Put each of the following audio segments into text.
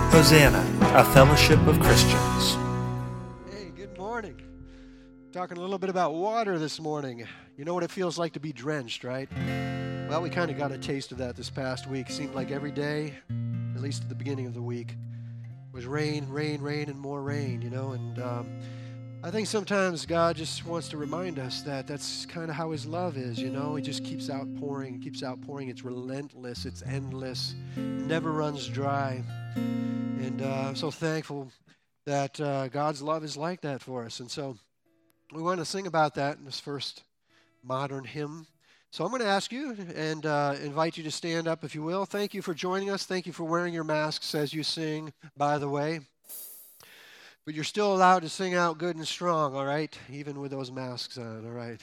Hosanna, a fellowship of Christians. Hey, good morning. Talking a little bit about water this morning. You know what it feels like to be drenched, right? Well, we kind of got a taste of that this past week. Seemed like every day, at least at the beginning of the week, was rain, and more rain, you know. And I think sometimes God just wants to remind us that that's kind of how His love is, you know. He just keeps outpouring. It's relentless. It's endless. Never runs dry. And I'm so thankful that God's love is like that for us. And so we want to sing about that in this first modern hymn. So I'm going to ask you and invite you to stand up if you will. Thank you for joining us. Thank you for wearing your masks as you sing, by the way. But you're still allowed to sing out good and strong, all right? Even with those masks on, all right?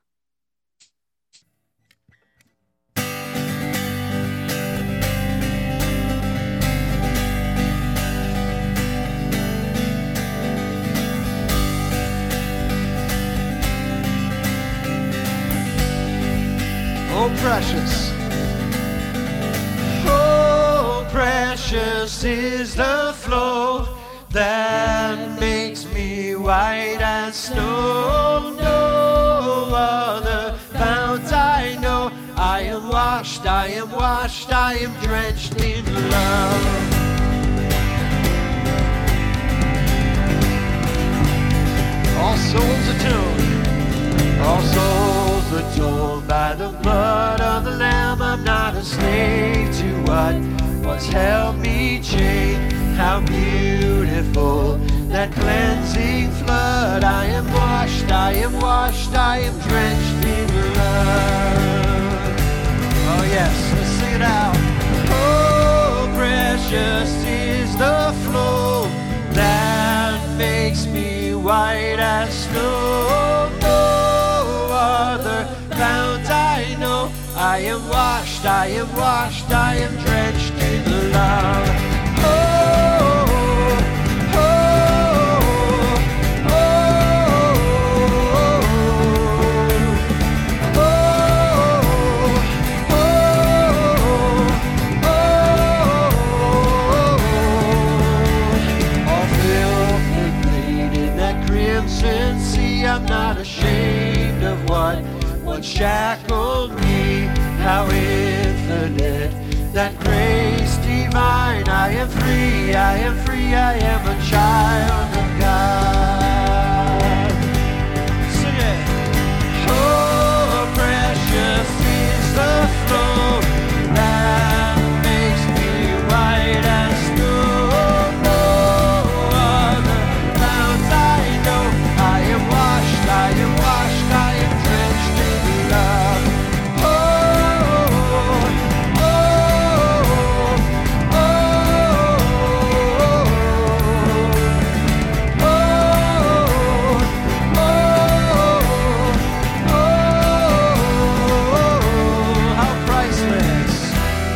Oh, precious. Oh, precious is the flow that makes me white as snow. No other fount I know. I am washed, I am drenched in love. All souls atoned, all souls atoned by the blood of the Lamb. I'm not a slave to what was held me chained. How beautiful that cleansing flood. I am washed, I am drenched in love. Oh yes, let's sing it out. Oh, precious is the flow that makes me white as snow. No other fount I know. I am washed, I am drenched in love. I'm not ashamed of what once shackled me. How infinite that grace divine. I am free, I am a child of God. Sing it. Oh, precious is the flow that makes me white as snow. No other fount I know. I am washed, I am drenched in love. How priceless,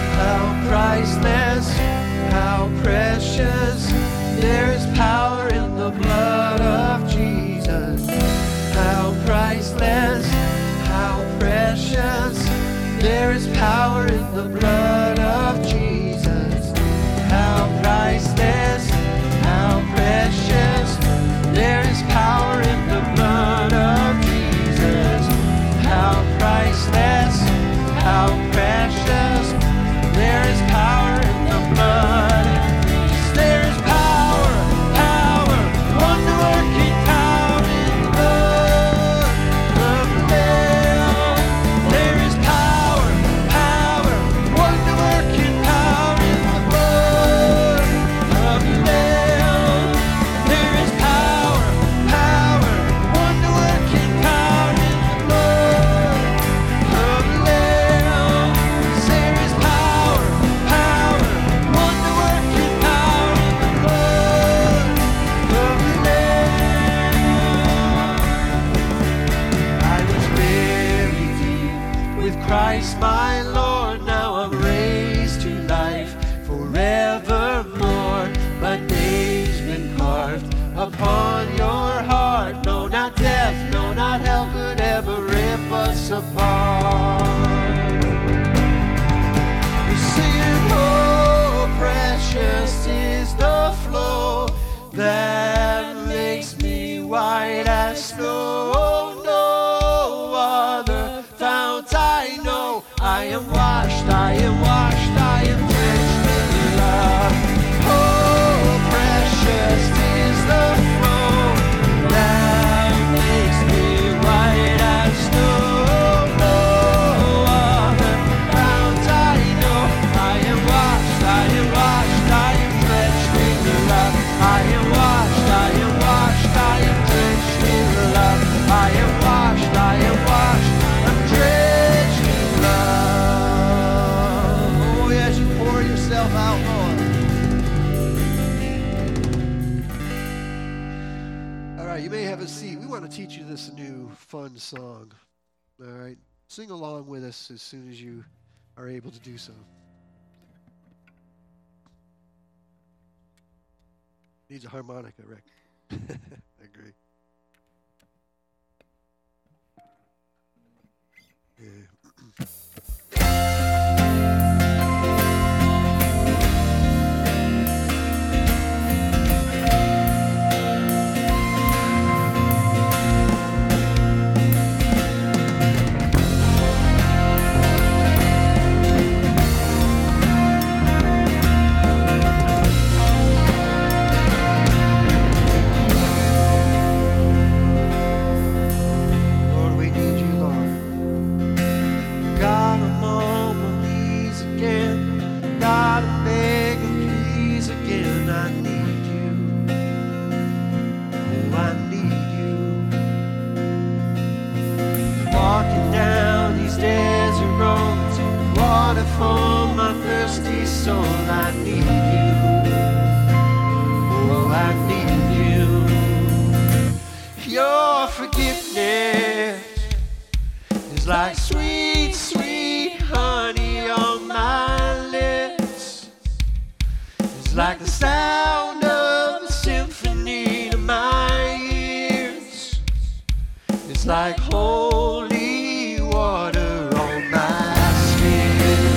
how precious. There is power in the blood of Jesus. How priceless, how precious. There is power in the blood of Jesus. How priceless, how precious. There is power in the blood of Jesus. How priceless, how precious. There is power in the blood. There is power. out, Lord. All right, you may have a seat. We want to teach you this new fun song. All right, sing along with us as soon as you are able to do so. Needs a harmonica, Rick. I agree. Yeah. Like sweet, sweet honey on my lips. It's like the sound of a symphony to my ears. It's like holy water on my skin.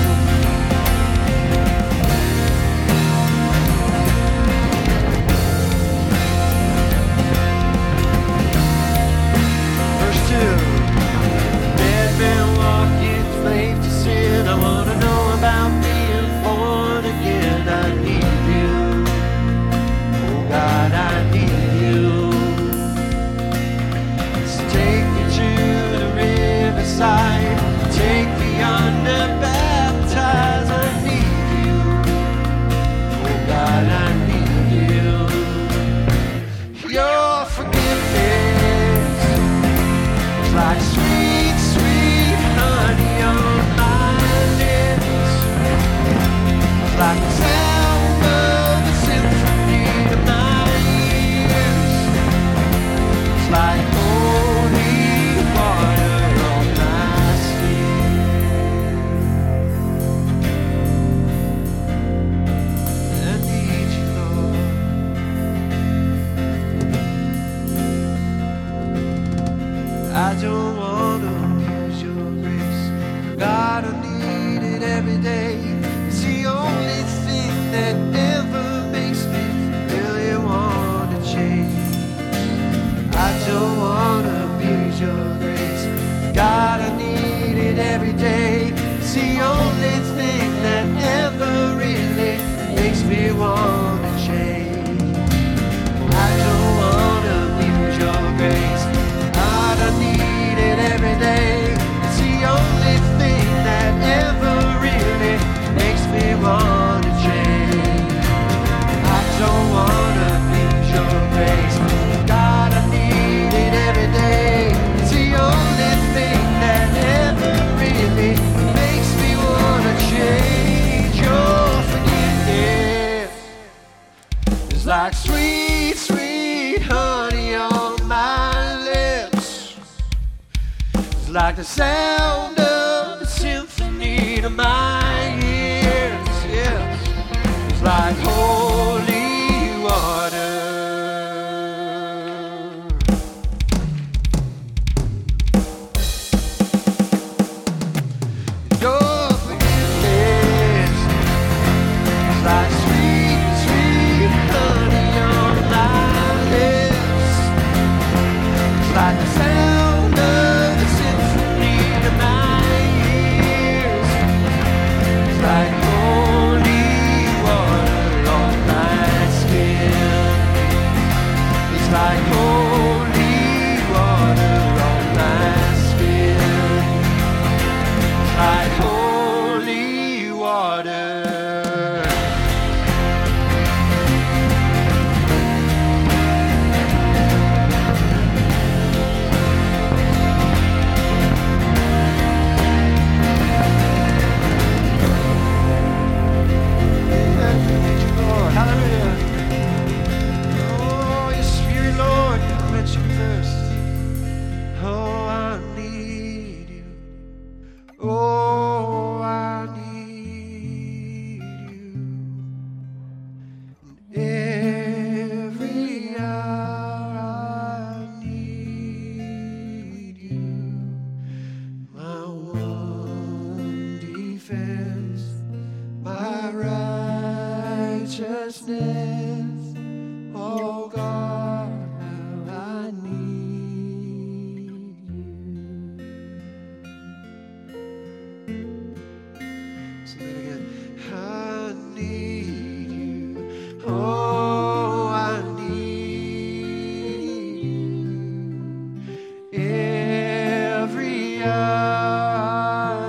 Verse 2. Been walking slave to sin. I want to know about being born again. I need you. Oh God, I need you. So take me to the riverside. Take me under baptize. I need you. Oh God, I need you. Your forgiveness is like sweet, sweet honey on my lips. It's like the sound of a symphony to my ears. It's like holy water on my skin. I need you, Lord. I don't want to abuse your grace. God, I need it every day. It's the only thing that ever makes me really want to change. I don't want to abuse your grace. God, I need it every day. It's the only thing that ever really makes me want to change. I don't want to abuse your grace. God, I need it every day. It's the only thing that ever really makes me want to change. I don't want to abuse your grace. God, I need it every day. It's the only thing that ever really makes me want to change. Your forgiveness is like sweet, sweet honey on my lips. It's like the sound of a symphony to my ears. Yes, it's like holy water. Your forgiveness is like sweet, sweet honey on my lips. It's like the sound of a symphony to my righteousness. Oh God, how I need you. Sing that again. I need you. Oh, I need you. Every hour I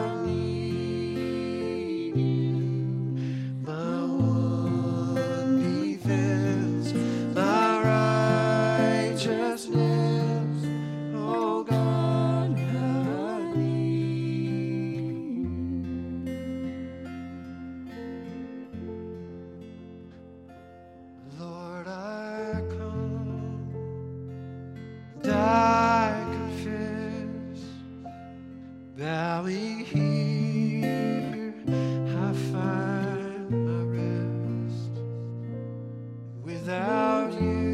need you. My one defense, my righteousness. Oh God, how I need you. Lord, I come and I confess, bowing here, I find my rest. Without you,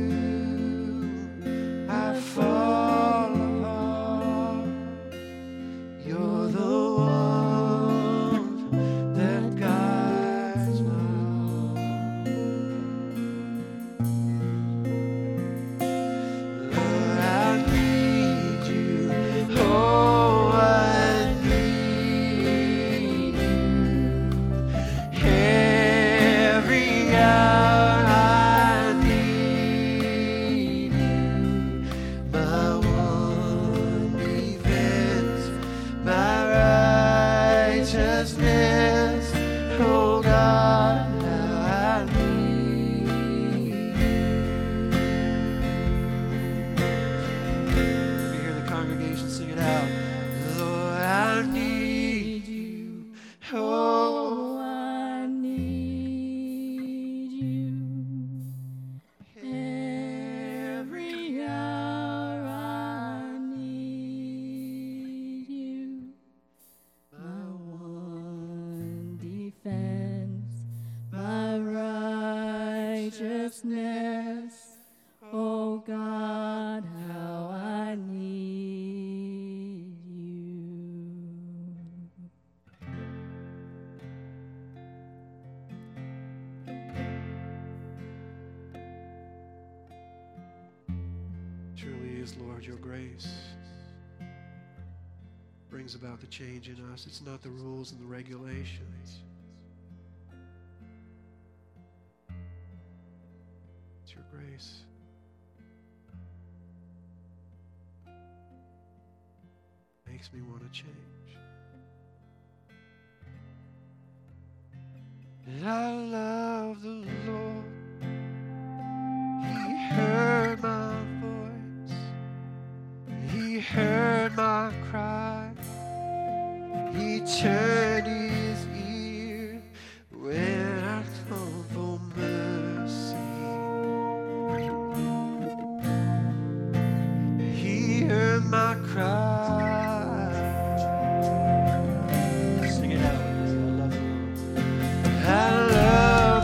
I fall apart. You're the one that guides my heart. Lord, I need you. Oh, I need you. Every hour I need you. My one defense, my righteousness. Oh God, how I need you. Let me hear the congregation sing it out. Lord, I need you. Oh, I need you. Every hour I need you. My one defense, my righteousness. Oh God, how I need you. truly is, Lord, your grace brings about the change in us. It's not the rules and the regulations. It's your grace. Makes me want to change. And I love the Lord. He heard my voice. He heard my cry. He turned his ear when I called for mercy. He heard my cry. Sing it out. I love the Lord. I love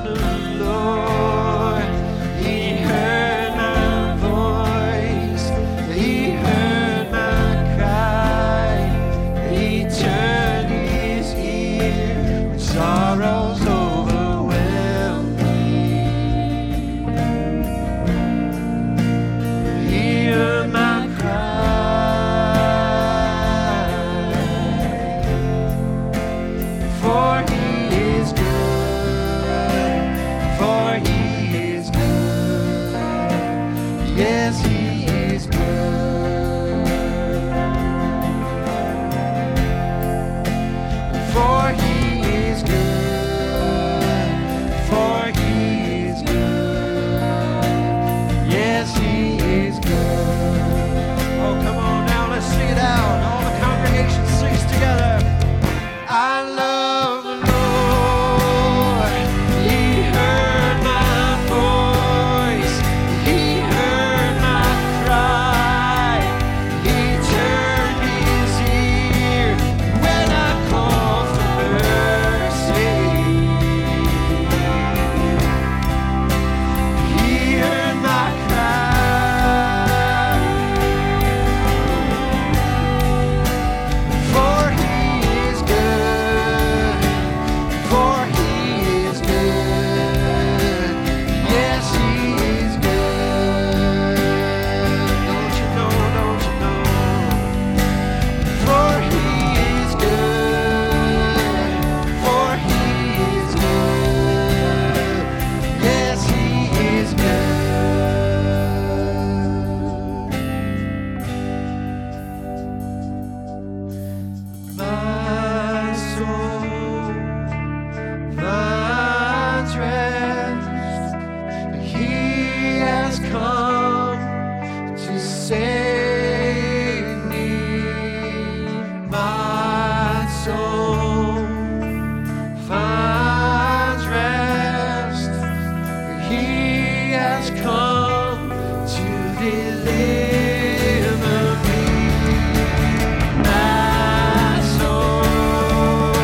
has come to deliver me. My soul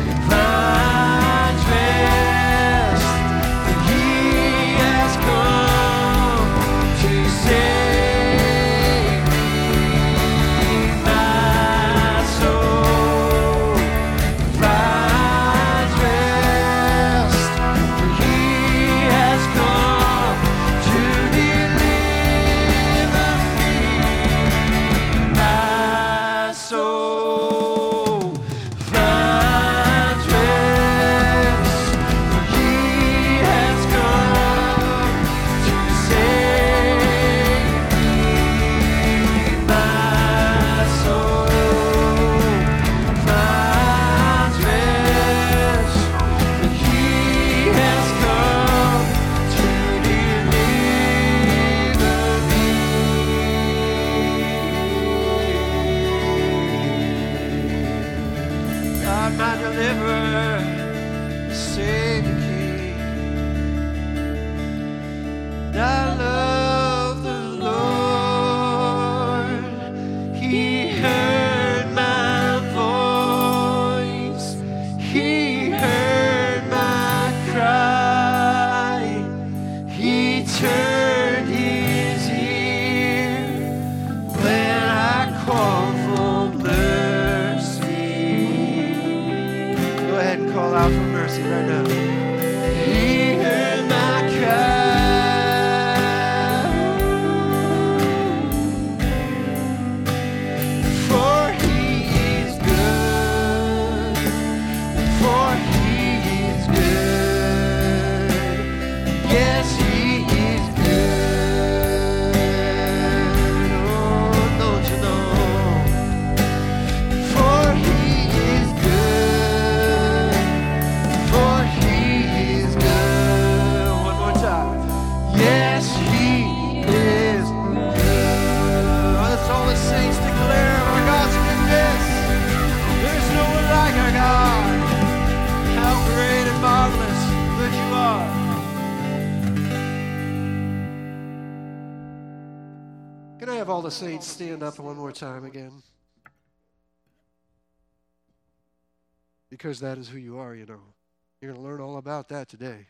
finds rest, for He has come to save me. My soul finds rest, for He has come to deliver me. My soul finds rest, for He has come to save me. My soul finds rest, for He has come to deliver me. God, my deliverer, Savior King. I love the Lord. He heard my voice. He heard my cry. He turned His ear when I called for mercy. Go ahead and call out for mercy right now. He heard my cry. For He is good. For He is good. Yes, He is good. Oh, don't you know? For He is good. For He is good. One more time. Yes, He is good. Oh, that's all the saints declare of our God's goodness. There's no one like our God. How great and marvelous that You are. Can I have all the saints stand up one more time again? Because that is who you are, you know. You're going to learn all about that today.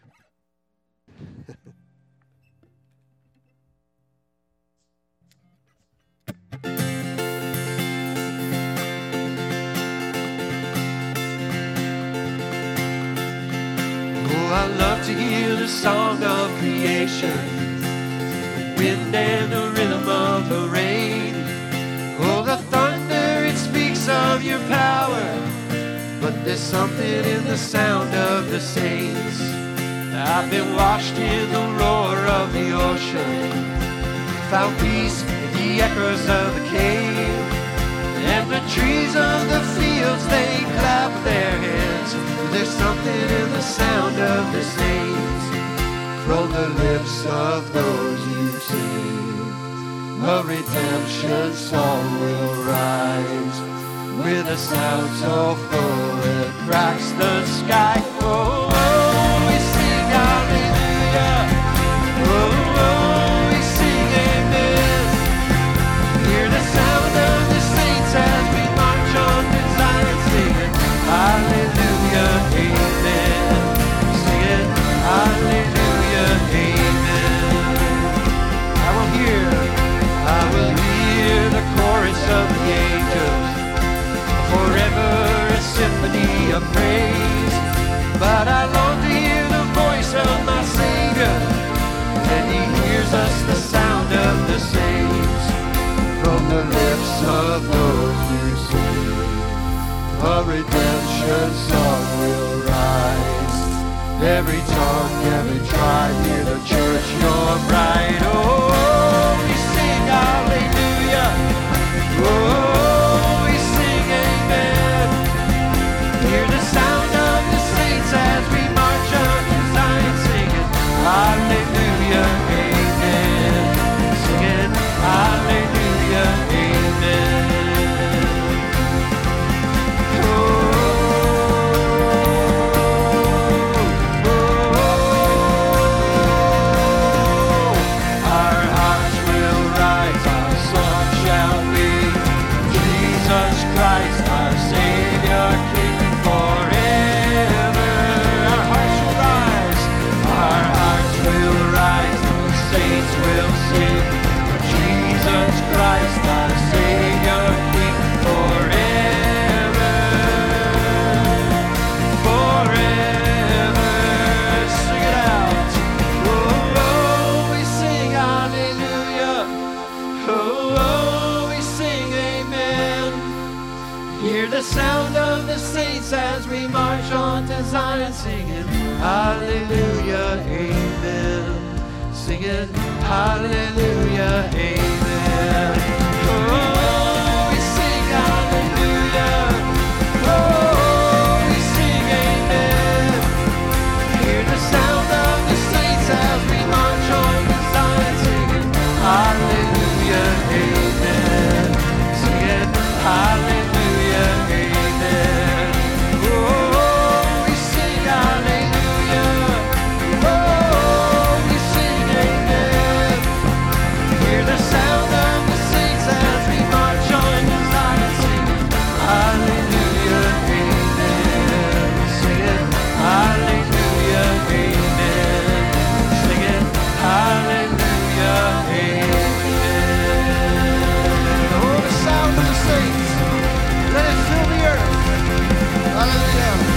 Oh, I love to hear the song of creation, the wind and the rhythm of the rain. Oh, the thunder, it speaks of Your power, but there's something in the sound of the saints. I've been washed in the roar of the ocean, found peace in the echoes of the cave, and the trees of the fields, they clap their hands. There's something in the sound of the saints. From the lips of those You sing, a redemption song will rise, with a sound so full it cracks the sky. Oh, oh, we sing hallelujah. Oh, oh, we sing amen. Hear the sound of the saints as we march on to Zion, singing hallelujah, amen. Singing hallelujah, amen. I will hear the chorus of the angels, forever a symphony of praise. But I long to hear the voice of my Savior, and He hears us the sound of the saints. From the lips of those who sing, a redemption song will rise. Every tongue, every tribe, hear the church, Your bride. Oh, we sing hallelujah. Oh, we sing amen. Hear the sound of the saints as we march on to Zion, singing hallelujah, amen. Singing hallelujah, amen. Oh, oh, oh. hallelujah, amen. Singing hallelujah, amen. Oh, we sing hallelujah. Oh, we sing amen. Hear the sound of the saints as we march on the Zion, singing hallelujah, amen. Singing hallelujah, amen. Oh, we sing hallelujah. Oh, we sing amen. Hear the sound of the saints as we march on the Zion, singing hallelujah, amen. Singing hallelujah, amen. Singing hallelujah, amen. Oh, the sound of the saints, let it fill the earth. Hallelujah.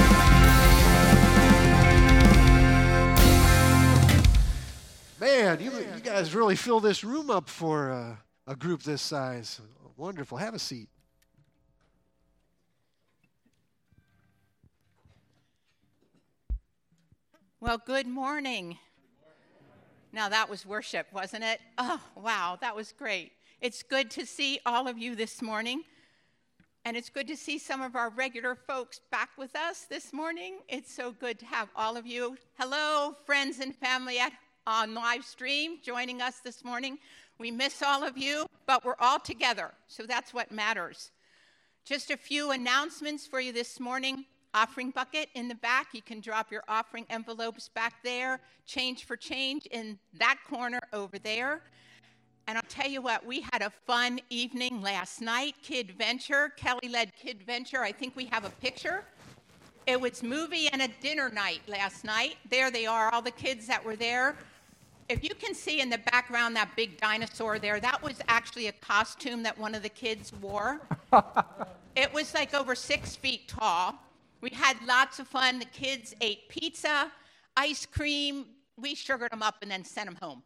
Man, you guys really fill this room up for a group this size. Wonderful. Have a seat. Well, good morning. Now that was worship, wasn't it? Oh, wow, that was great. It's good to see all of you this morning. And it's good to see some of our regular folks back with us this morning. It's so good to have all of you. Hello, friends and family on live stream joining us this morning. We miss all of you, but we're all together, so that's what matters. Just a few announcements for you this morning. Offering bucket in the back. You can drop your offering envelopes back there. Change for change in that corner over there. And I'll tell you what, we had a fun evening last night. Kid Venture, Kelly led Kid Venture. I think we have a picture. It was movie and a dinner night last night. There they are, all the kids that were there. If you can see in the background that big dinosaur there, that was actually a costume that one of the kids wore. It was like over 6 feet tall. We had lots of fun. The kids ate pizza, ice cream. We sugared them up and then sent them home.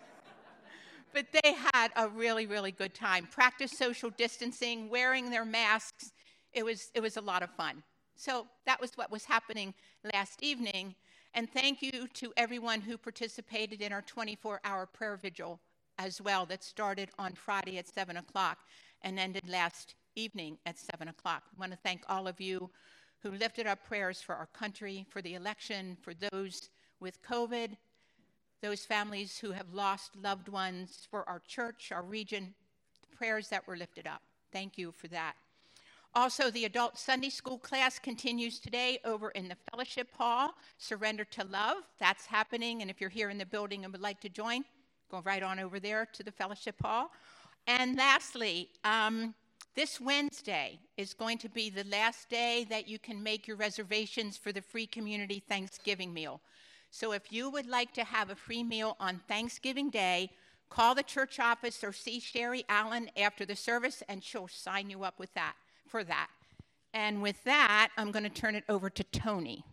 But they had a really, really good time. Practiced social distancing, wearing their masks. It was a lot of fun. So that was what was happening last evening. And thank you to everyone who participated in our 24-hour prayer vigil as well that started on Friday at 7 o'clock and ended last evening at 7 o'clock. I want to thank all of you who lifted up prayers for our country, for the election, for those with COVID, those families who have lost loved ones, for our church, our region, the prayers that were lifted up. Thank you for that. Also, the adult Sunday school class continues today over in the fellowship hall, Surrender to Love. That's happening, and if you're here in the building and would like to join, go right on over there to the fellowship hall. And lastly, this Wednesday is going to be the last day that you can make your reservations for the free community Thanksgiving meal. So if you would like to have a free meal on Thanksgiving Day, call the church office or see Sherry Allen after the service, and she'll sign you up with that, for that. And with that, I'm going to turn it over to Tony.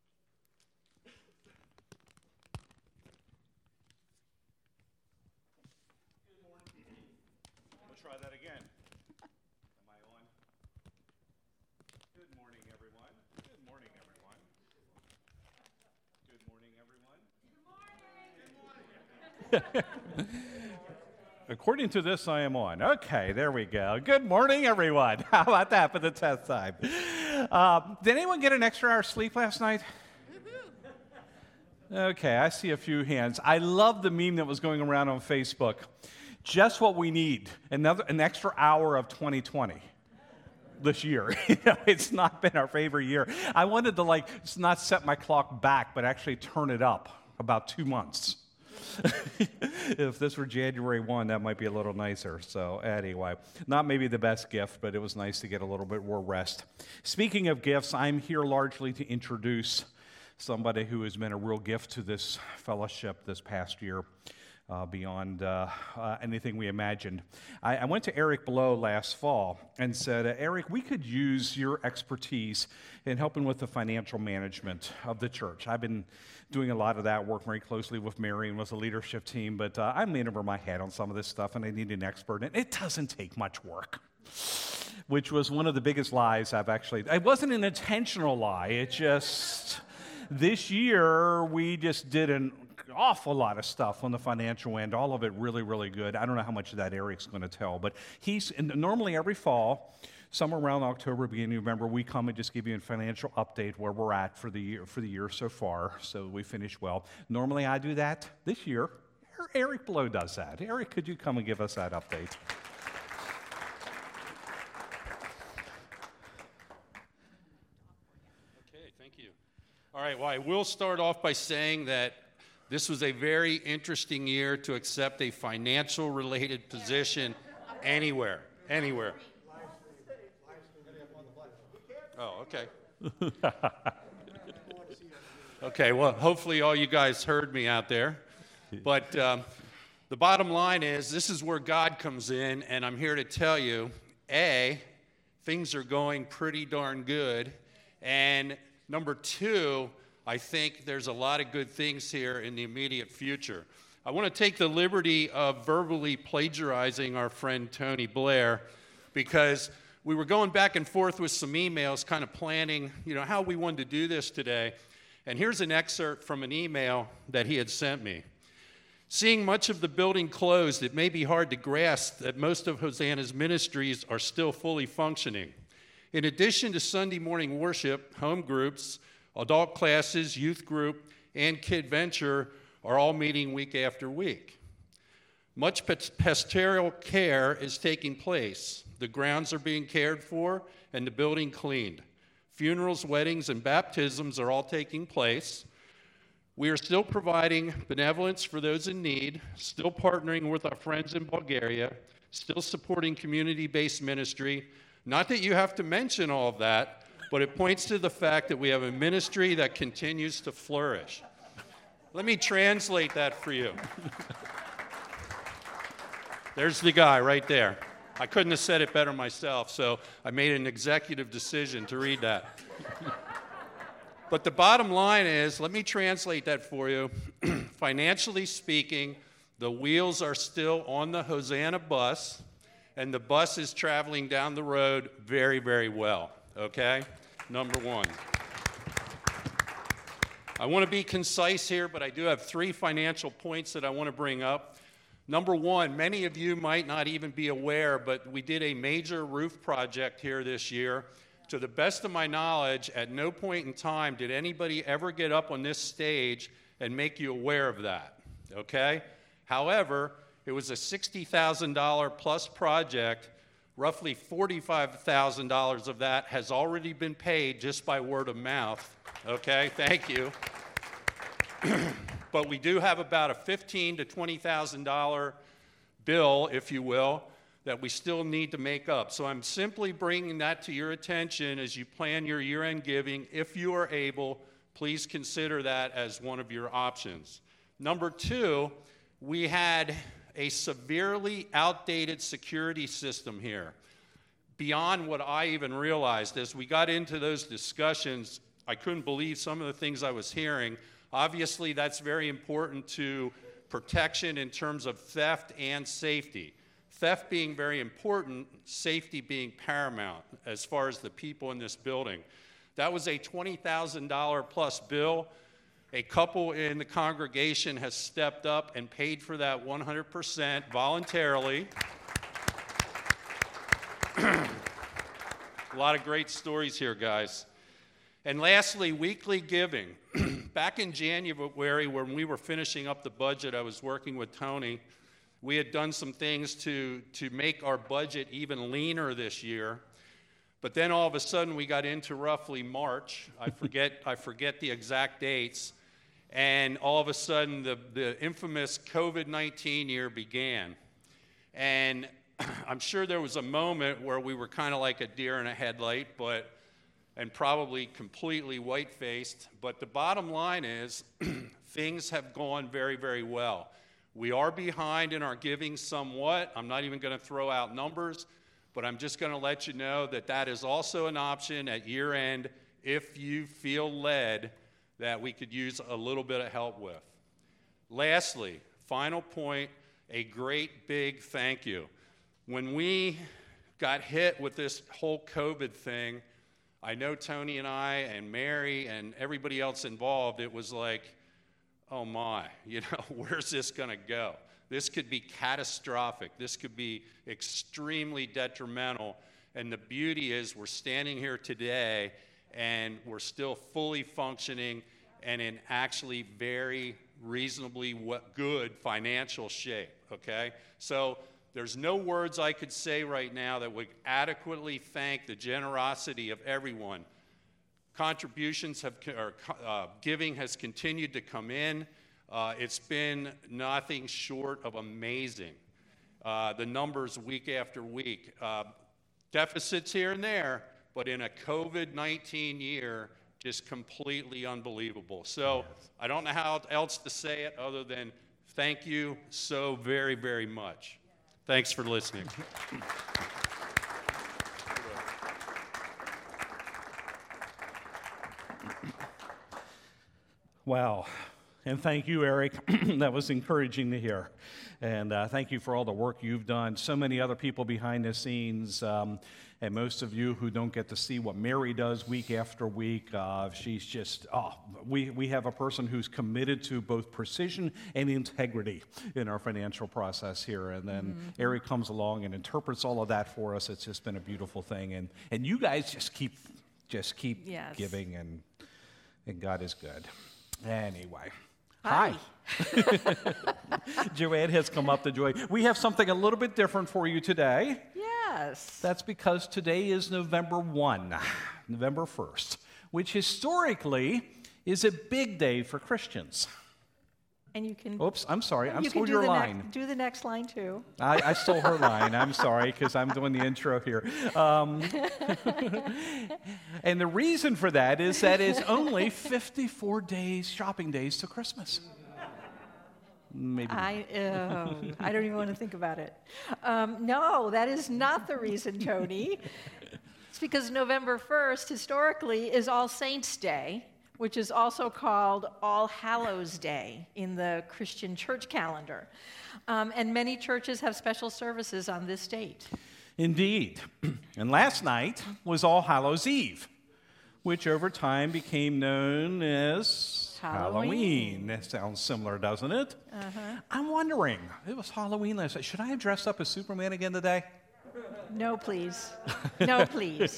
Let's try that again. Am I on? Good morning, everyone. Good morning, everyone. Good morning, everyone. According to this, I am on. Okay, there we go. Good morning, everyone. How about that for the 10th time? Did anyone get an extra hour's sleep last night? Okay, I see a few hands. I love the meme that was going around on Facebook. Just what we need, an extra hour of 2020 this year. It's not been our favorite year. I wanted to not set my clock back, but actually turn it up about 2 months. If this were January 1, that might be a little nicer. So anyway, not maybe the best gift, but it was nice to get a little bit more rest. Speaking of gifts, I'm here largely to introduce somebody who has been a real gift to this fellowship this past year. Beyond anything we imagined. I went to Eric Blow last fall and said, Eric, we could use your expertise in helping with the financial management of the church. I've been doing a lot of that, work very closely with Mary and with the leadership team, but I'm in over my head on some of this stuff, and I need an expert, and it doesn't take much work. Which was one of the biggest lies I've actually, it wasn't an intentional lie, it just... This year, we just did an awful lot of stuff on the financial end, all of it really, really good. I don't know how much of that Eric's going to tell, but normally every fall, somewhere around October, beginning of November, we come and just give you a financial update where we're at for the year so far, so we finish well. Normally I do that. This year, Eric Blow does that. Eric, could you come and give us that update? Okay, thank you. All right, well, I will start off by saying that this was a very interesting year to accept a financial-related position anywhere. Oh, okay. Okay, well, hopefully all you guys heard me out there. But the bottom line is, this is where God comes in, and I'm here to tell you, A, things are going pretty darn good, and number two, I think there's a lot of good things here in the immediate future. I want to take the liberty of verbally plagiarizing our friend Tony Blair, because we were going back and forth with some emails, kind of planning, how we wanted to do this today. And here's an excerpt from an email that he had sent me. Seeing much of the building closed, it may be hard to grasp that most of Hosanna's ministries are still fully functioning. In addition to Sunday morning worship, home groups, adult classes, youth group, and Kid Venture are all meeting week after week. Much pastoral care is taking place. The grounds are being cared for and the building cleaned. Funerals, weddings, and baptisms are all taking place. We are still providing benevolence for those in need, still partnering with our friends in Bulgaria, still supporting community-based ministry. Not that you have to mention all of that, but it points to the fact that we have a ministry that continues to flourish. Let me translate that for you. There's the guy right there. I couldn't have said it better myself, so I made an executive decision to read that. But the bottom line is, let me translate that for you. Financially speaking, the wheels are still on the Hosanna bus, and the bus is traveling down the road very, very well, okay? Number one. I want to be concise here, but I do have 3 financial points that I want to bring up. Number one, many of you might not even be aware, but we did a major roof project here this year. To the best of my knowledge, at no point in time did anybody ever get up on this stage and make you aware of that, okay? However, it was a $60,000 plus project. Roughly $45,000 of that has already been paid just by word of mouth, okay? Thank you. But we do have about a $15,000 to $20,000 bill, if you will, that we still need to make up. So I'm simply bringing that to your attention as you plan your year-end giving. If you are able, please consider that as one of your options. Number two, we had a severely outdated security system here, beyond what I even realized. As we got into those discussions, I couldn't believe some of the things I was hearing. Obviously, that's very important to protection in terms of theft and safety. Theft being very important, safety being paramount as far as the people in this building. That was a $20,000 plus bill. A couple in the congregation has stepped up and paid for that 100% voluntarily. A lot of great stories here, guys. And lastly, weekly giving. Back in January, when we were finishing up the budget, I was working with Tony. We had done some things to make our budget even leaner this year. But then all of a sudden, we got into roughly March. I forget the exact dates. And all of a sudden, the infamous COVID-19 year began. And I'm sure there was a moment where we were kind of like a deer in a headlight, and probably completely white-faced. But the bottom line is, things have gone very, very well. We are behind in our giving somewhat. I'm not even going to throw out numbers, but I'm just going to let you know that that is also an option at year end if you feel led that we could use a little bit of help with. Lastly, final point, a great big thank you. When we got hit with this whole COVID thing, I know Tony and I and Mary and everybody else involved, it was like, oh my, where's this going to go? This could be catastrophic. This could be extremely detrimental. And the beauty is we're standing here today and we're still fully functioning and in actually very reasonably good financial shape, okay? So there's no words I could say right now that would adequately thank the generosity of everyone. Giving has continued to come in. It's been nothing short of amazing. The numbers week after week. Deficits here and there, but in a COVID-19 year, just completely unbelievable. So I don't know how else to say it other than thank you so very, very much. Thanks for listening. Wow. And thank you, Eric. That was encouraging to hear. And thank you for all the work you've done. So many other people behind the scenes, and most of you who don't get to see what Mary does week after week. She's just, we have a person who's committed to both precision and integrity in our financial process here. And then Eric comes along and interprets all of that for us. It's just been a beautiful thing. And you guys just keep Yes. giving, and God is good. Anyway. Hi. Joanne has come up to join. We have something a little bit different for you today. Yes. That's because today is November 1, November 1st, which historically is a big day for Christians. And you can. Oops, I'm sorry. I you stole can your line. do the next line too. I stole her line. I'm sorry, because I'm doing the intro here. And the reason for that is that it's only 54 days, shopping days to Christmas. Maybe. I don't even want to think about it. No, that is not the reason, Tony. It's because November 1st, historically, is All Saints' Day, which is also called All Hallows' Day in the Christian church calendar. And many churches have special services on this date. Indeed. And last night was All Hallows' Eve, which over time became known as Halloween. That sounds similar, doesn't it? Uh-huh. I'm wondering, it was Halloween last night. Should I have dressed up as Superman again today? No, please. No, please.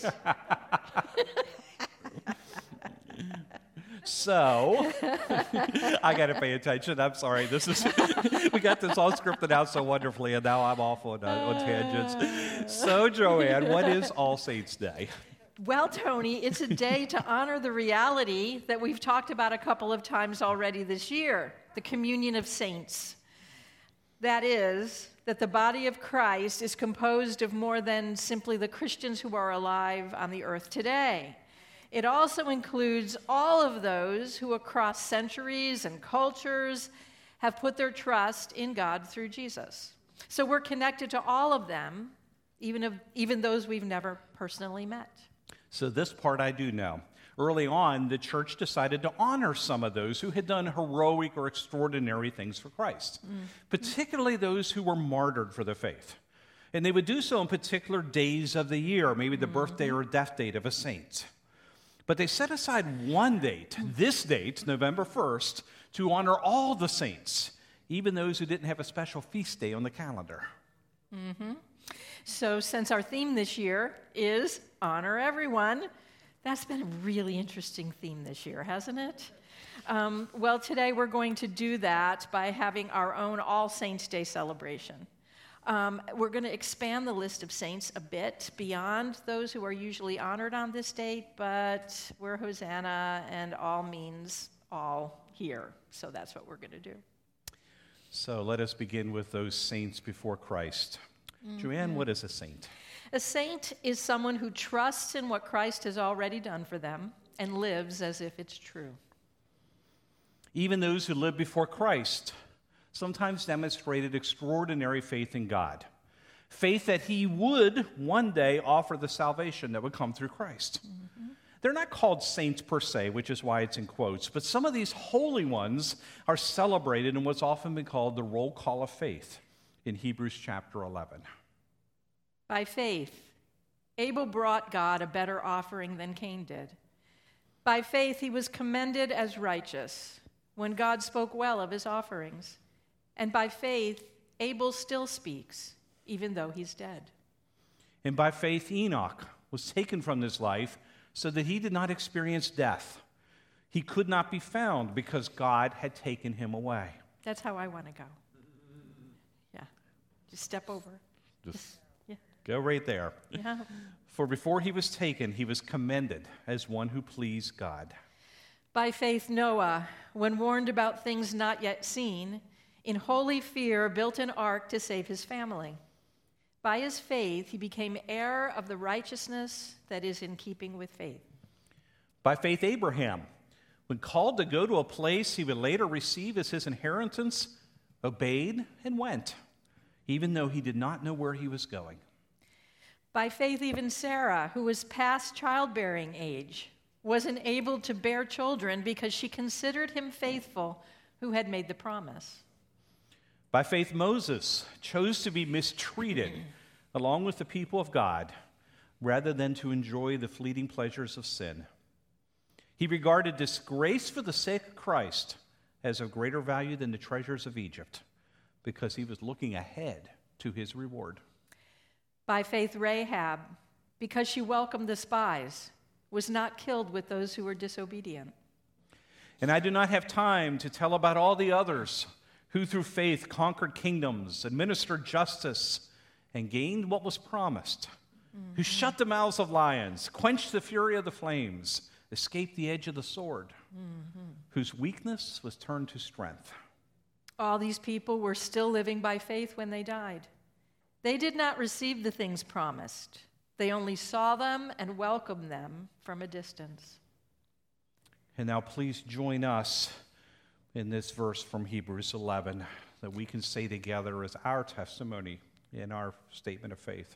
So, I got to pay attention. I'm sorry. We got this all scripted out so wonderfully, and now I'm off on tangents. So, Joanne, what is All Saints' Day? Well, Tony, it's a day to honor the reality that we've talked about a couple of times already this year, the communion of saints. That is, that the body of Christ is composed of more than simply the Christians who are alive on the earth today. It also includes all of those who across centuries and cultures have put their trust in God through Jesus. So we're connected to all of them, even those we've never personally met. So this part I do know. Early on, the church decided to honor some of those who had done heroic or extraordinary things for Christ, particularly those who were martyred for the faith. And they would do so on particular days of the year, maybe the birthday or death date of a saint. But they set aside one date, this date, November 1st, to honor all the saints, even those who didn't have a special feast day on the calendar. Mm-hmm. So since our theme this year is Honor Everyone, that's been a really interesting theme this year, hasn't it? Well, today we're going to do that by having our own All Saints' Day celebration. We're going to expand the list of saints a bit beyond those who are usually honored on this date, but we're Hosanna, and all means all here. So that's what we're going to do. So let us begin with those saints before Christ. Joanne, what is a saint? A saint is someone who trusts in what Christ has already done for them and lives as if it's true. Even those who lived before Christ sometimes demonstrated extraordinary faith in God. Faith that he would one day offer the salvation that would come through Christ. They're not called saints per se, which is why it's in quotes, but some of these holy ones are celebrated in what's often been called the roll call of faith in Hebrews chapter 11. By faith, Abel brought God a better offering than Cain did. By faith, he was commended as righteous when God spoke well of his offerings. And by faith, Abel still speaks, even though he's dead. And by faith, Enoch was taken from this life so that he did not experience death. He could not be found because God had taken him away. That's how I want to go. Yeah. Just step over. Just Yeah. go right there. Yeah. For before he was taken, he was commended as one who pleased God. By faith, Noah, when warned about things not yet seen, in holy fear built an ark to save his family. By his faith, he became heir of the righteousness that is in keeping with faith. By faith, Abraham, when called to go to a place he would later receive as his inheritance, obeyed and went, even though he did not know where he was going. By faith, even Sarah, who was past childbearing age, was enabled to bear children because she considered him faithful who had made the promise. By faith, Moses chose to be mistreated along with the people of God rather than to enjoy the fleeting pleasures of sin. He regarded disgrace for the sake of Christ as of greater value than the treasures of Egypt because he was looking ahead to his reward. By faith, Rahab, because she welcomed the spies, was not killed with those who were disobedient. And I do not have time to tell about all the others who through faith conquered kingdoms, administered justice, and gained what was promised, who shut the mouths of lions, quenched the fury of the flames, escaped the edge of the sword, whose weakness was turned to strength. All these people were still living by faith when they died. They did not receive the things promised. They only saw them and welcomed them from a distance. And now please join us in this verse from Hebrews 11 that we can say together as our testimony in our statement of faith.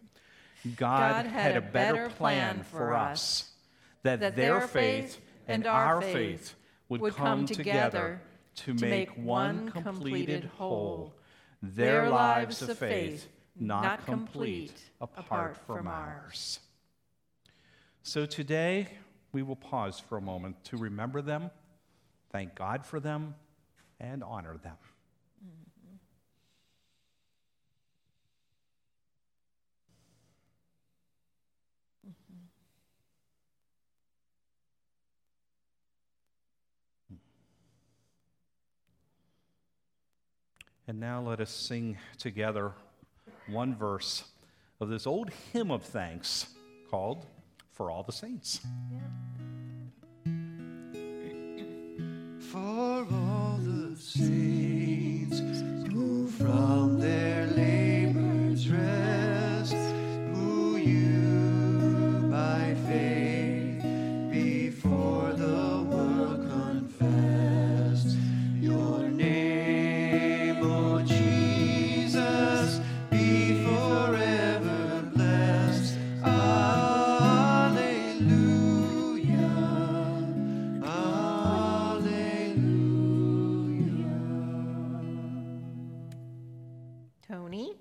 God had a better plan for us, that their faith and our faith would come together to make one completed whole, their lives of faith not complete apart from ours. So today, we will pause for a moment to remember them, thank God for them, and honor them. And now let us sing together one verse of this old hymn of thanks called For All the Saints. For all the saints who from their labors rest, who you by faith before the world confessed, your name, O Jesus, be forever blessed. Tony?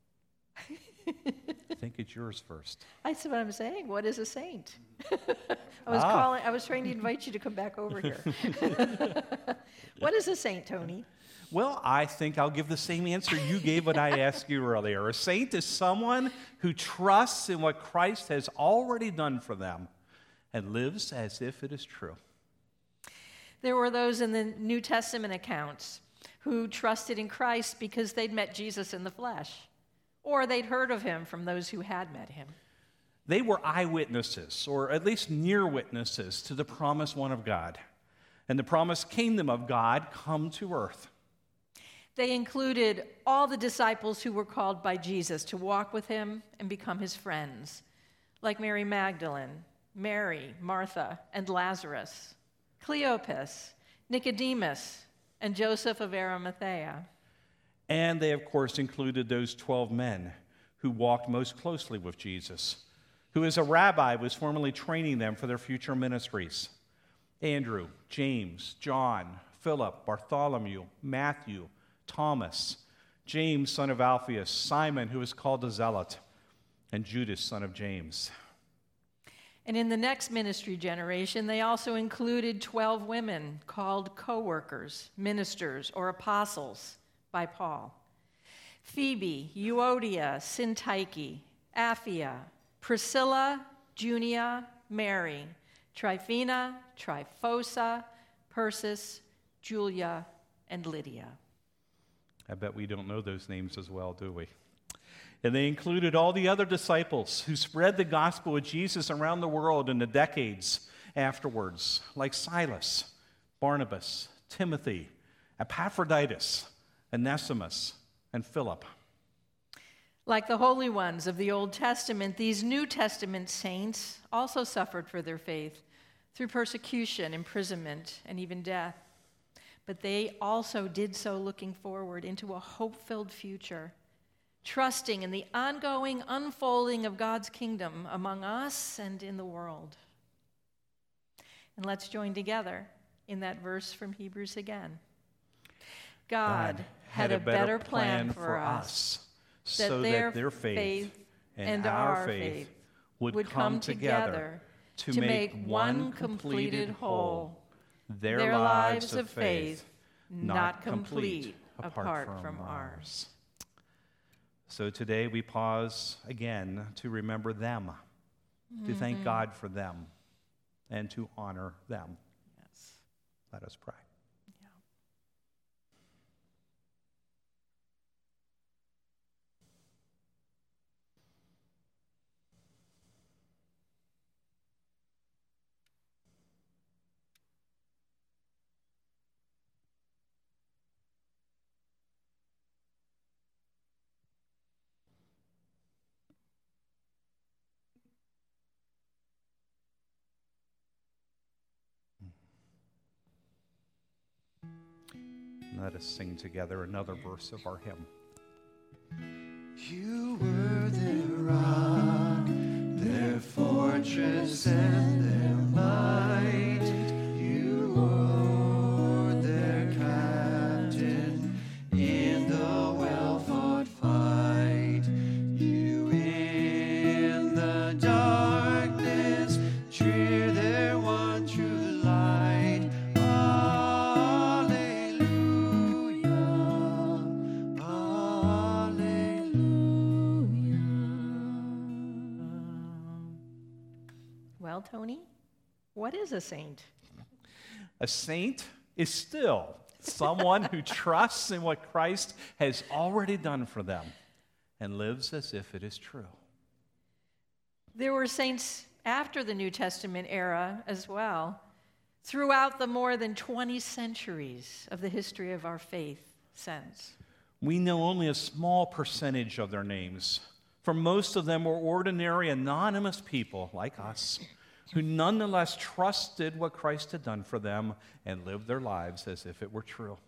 I think it's yours first. That's what I'm saying. What is a saint? I was trying to invite you to come back over here. What is a saint, Tony? Well, I think I'll give the same answer you gave when I asked you earlier. A saint is someone who trusts in what Christ has already done for them and lives as if it is true. There were those in the New Testament accounts who trusted in Christ because they'd met Jesus in the flesh, or they'd heard of him from those who had met him. They were eyewitnesses, or at least near witnesses, to the promised one of God and the promised kingdom of God come to earth. They included all the disciples who were called by Jesus to walk with him and become his friends, like Mary Magdalene, Mary, Martha, and Lazarus, Cleopas, Nicodemus, and Joseph of Arimathea. And they, of course, included those 12 men who walked most closely with Jesus, who as a rabbi was formally training them for their future ministries. Andrew, James, John, Philip, Bartholomew, Matthew, Thomas, James, son of Alphaeus, Simon, who is called a zealot, and Judas, son of James. And in the next ministry generation, they also included 12 women called co-workers, ministers, or apostles by Paul. Phoebe, Euodia, Syntyche, Apphia, Priscilla, Junia, Mary, Tryphena, Tryphosa, Persis, Julia, and Lydia. I bet we don't know those names as well, do we? And they included all the other disciples who spread the gospel of Jesus around the world in the decades afterwards, like Silas, Barnabas, Timothy, Epaphroditus, Onesimus, and Philip. Like the holy ones of the Old Testament, these New Testament saints also suffered for their faith through persecution, imprisonment, and even death. But they also did so looking forward into a hope-filled future, trusting in the ongoing unfolding of God's kingdom among us and in the world. And let's join together in that verse from Hebrews again. God had a better plan for us, so that their faith and our faith would come together to make one completed whole, their lives of faith not complete apart from ours. So today we pause again to remember them, to thank God for them, and to honor them. Yes. Let us pray. Let us sing together another verse of our hymn. You were their rock, their fortress, and their might. You were their captain in the well-fought fight. You in the darkness cheer their one true light. Well, Tony, what is a saint? A saint is still someone who trusts in what Christ has already done for them and lives as if it is true. There were saints after the New Testament era as well, throughout the more than 20 centuries of the history of our faith since. We know only a small percentage of their names, for most of them were ordinary, anonymous people like us, who nonetheless trusted what Christ had done for them and lived their lives as if it were true.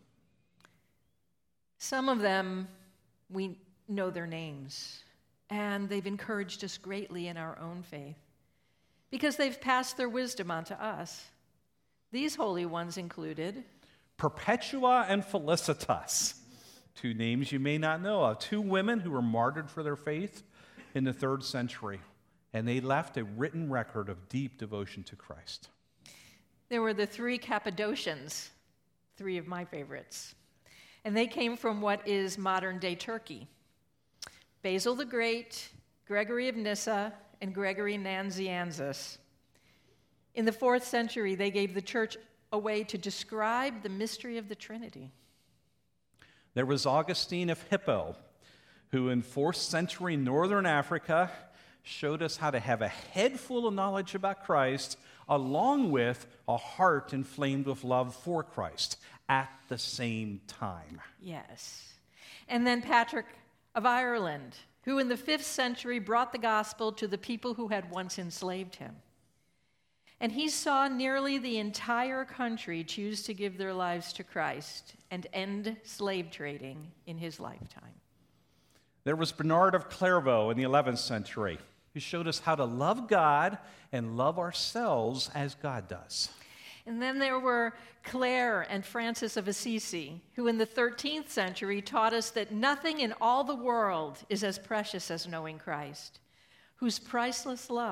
Some of them, we know their names, and they've encouraged us greatly in our own faith because they've passed their wisdom on to us. These holy ones included Perpetua and Felicitas, two names you may not know of, two women who were martyred for their faith in the 3rd century. And they left a written record of deep devotion to Christ. There were the 3 Cappadocians, 3 of my favorites. And they came from what is modern-day Turkey. Basil the Great, Gregory of Nyssa, and Gregory Nazianzus. In the 4th century, they gave the church a way to describe the mystery of the Trinity. There was Augustine of Hippo, who in 4th century northern Africa showed us how to have a head full of knowledge about Christ, along with a heart inflamed with love for Christ at the same time. Yes. And then Patrick of Ireland, who in the 5th century brought the gospel to the people who had once enslaved him. And he saw nearly the entire country choose to give their lives to Christ and end slave trading in his lifetime. There was Bernard of Clairvaux in the 11th century, who showed us how to love God and love ourselves as God does. And then there were Clare and Francis of Assisi, who in the 13th century taught us that nothing in all the world is as precious as knowing Christ, whose priceless love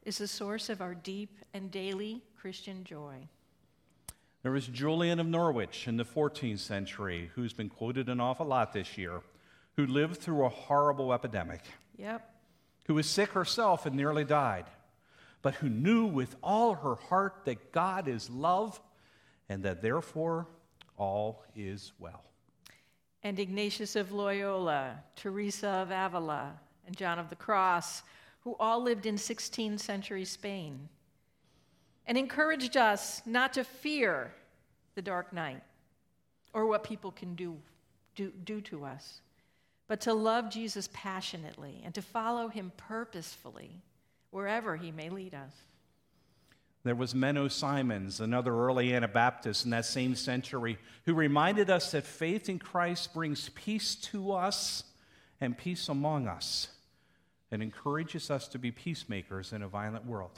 is the source of our deep and daily Christian joy. There was Julian of Norwich in the 14th century, who's been quoted an awful lot this year, who lived through a horrible epidemic, Yep. who was sick herself and nearly died, but who knew with all her heart that God is love and that therefore all is well. And Ignatius of Loyola, Teresa of Avila, and John of the Cross, who all lived in 16th century Spain, and encouraged us not to fear the dark night or what people can do to us, but to love Jesus passionately and to follow him purposefully wherever he may lead us. There was Menno Simons, another early Anabaptist in that same century, who reminded us that faith in Christ brings peace to us and peace among us, and encourages us to be peacemakers in a violent world.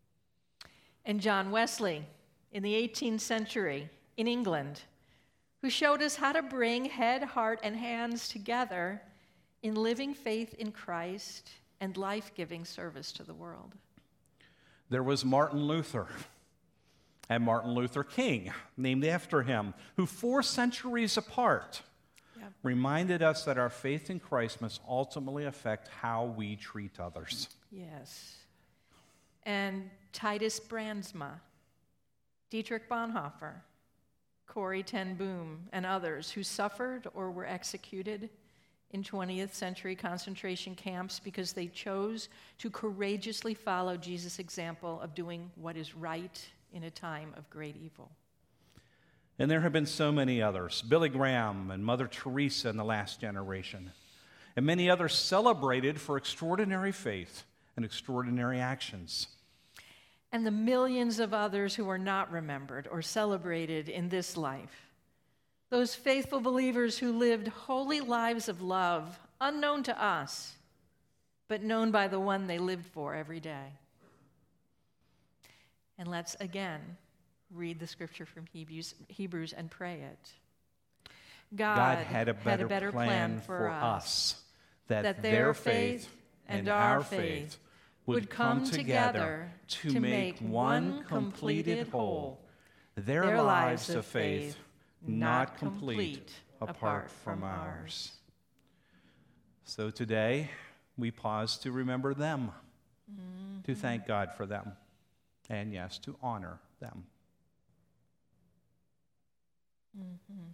And John Wesley in the 18th century in England, who showed us how to bring head, heart, and hands together in living faith in Christ and life-giving service to the world. There was Martin Luther and Martin Luther King, named after him, who 4 centuries apart reminded us that our faith in Christ must ultimately affect how we treat others. Yes. And Titus Brandsma, Dietrich Bonhoeffer, Corrie ten Boom, and others who suffered or were executed in 20th century concentration camps because they chose to courageously follow Jesus' example of doing what is right in a time of great evil. And there have been so many others, Billy Graham and Mother Teresa in the last generation, and many others celebrated for extraordinary faith and extraordinary actions. And the millions of others who are not remembered or celebrated in this life. Those faithful believers who lived holy lives of love, unknown to us, but known by the one they lived for every day. And let's again read the scripture from Hebrews and pray it. God had a better plan for us, that their faith and our faith would come together to make one completed whole, their lives of faith not complete apart from ours. So today, we pause to remember them, to thank God for them, and yes, to honor them. Mm-hmm.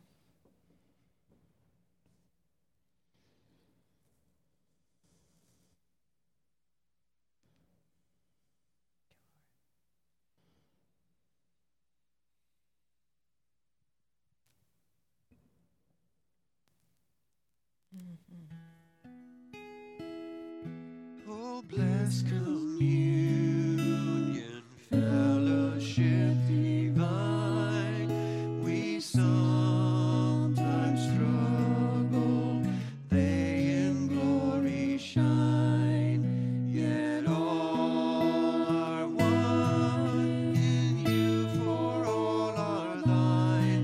Oh, bless communion, fellowship divine. We sometimes struggle, they in glory shine. Yet all are one in you, for all are thine.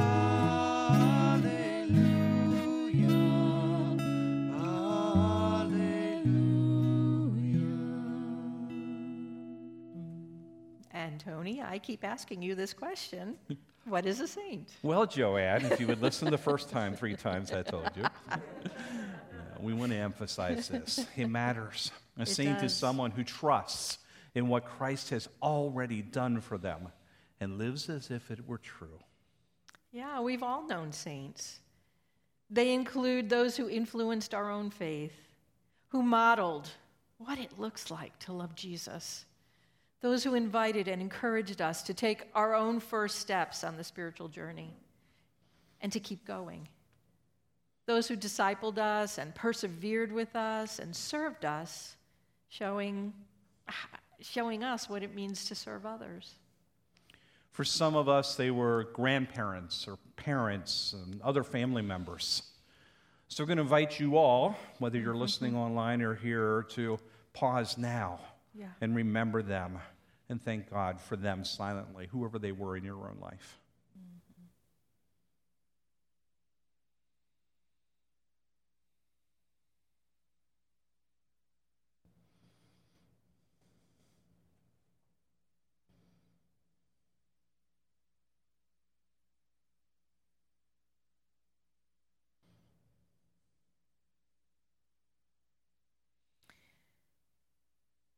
Alleluia. And Tony, I keep asking you this question. What is a saint? Well, Joanne, if you would listen the first time, 3 times I told you. We want to emphasize this. It matters. A saint is someone who trusts in what Christ has already done for them and lives as if it were true. Yeah, we've all known saints. They include those who influenced our own faith, who modeled what it looks like to love Jesus, those who invited and encouraged us to take our own first steps on the spiritual journey and to keep going, those who discipled us and persevered with us and served us, showing us what it means to serve others. For some of us, they were grandparents or parents and other family members. So we're going to invite you all, whether you're listening online or here, to pause now and remember them and thank God for them silently, whoever they were in your own life.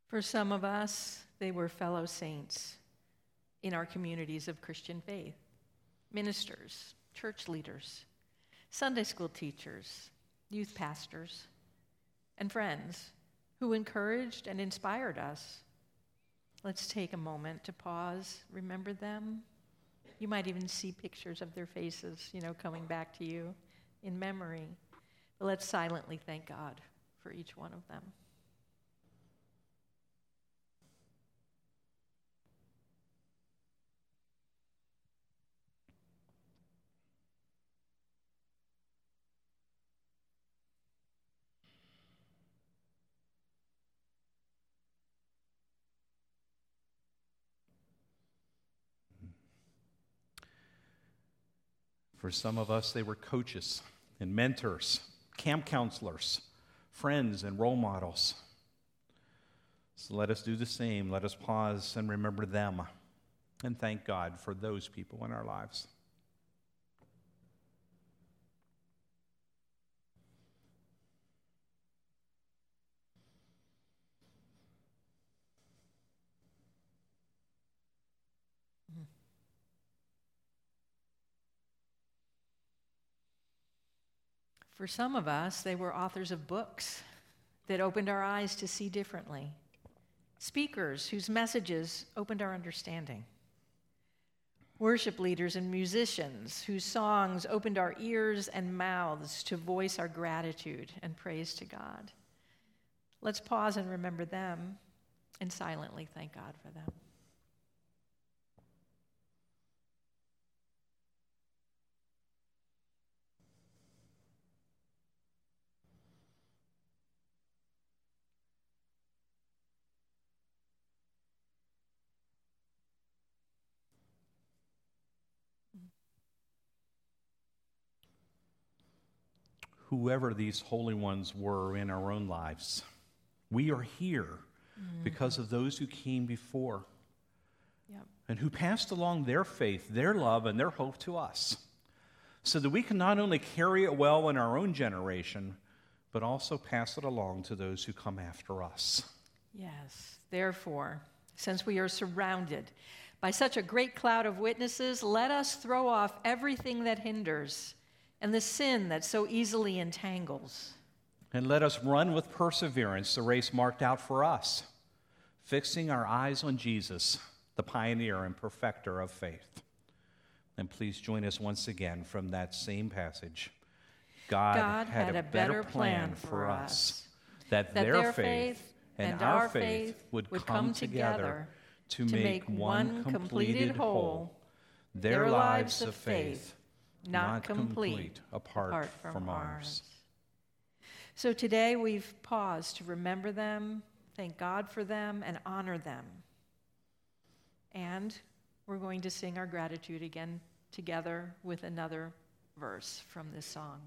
For some of us, they were fellow saints in our communities of Christian faith, ministers, church leaders, Sunday school teachers, youth pastors, and friends who encouraged and inspired us. Let's take a moment to pause, remember them. You might even see pictures of their faces, coming back to you in memory. But let's silently thank God for each one of them. For some of us, they were coaches and mentors, camp counselors, friends and role models. So let us do the same. Let us pause and remember them and thank God for those people in our lives. For some of us, they were authors of books that opened our eyes to see differently, speakers whose messages opened our understanding, worship leaders and musicians whose songs opened our ears and mouths to voice our gratitude and praise to God. Let's pause and remember them and silently thank God for them. Whoever these holy ones were in our own lives, we are here because of those who came before and who passed along their faith, their love, and their hope to us, so that we can not only carry it well in our own generation, but also pass it along to those who come after us. Yes, therefore, since we are surrounded by such a great cloud of witnesses, let us throw off everything that hinders and the sin that so easily entangles. And let us run with perseverance the race marked out for us, fixing our eyes on Jesus, the pioneer and perfecter of faith. And please join us once again from that same passage. God had a better plan for us, that their faith and our faith would come together to make one completed whole, their lives of faith not complete apart from ours. So today we've paused to remember them, thank God for them, and honor them. And we're going to sing our gratitude again together with another verse from this song.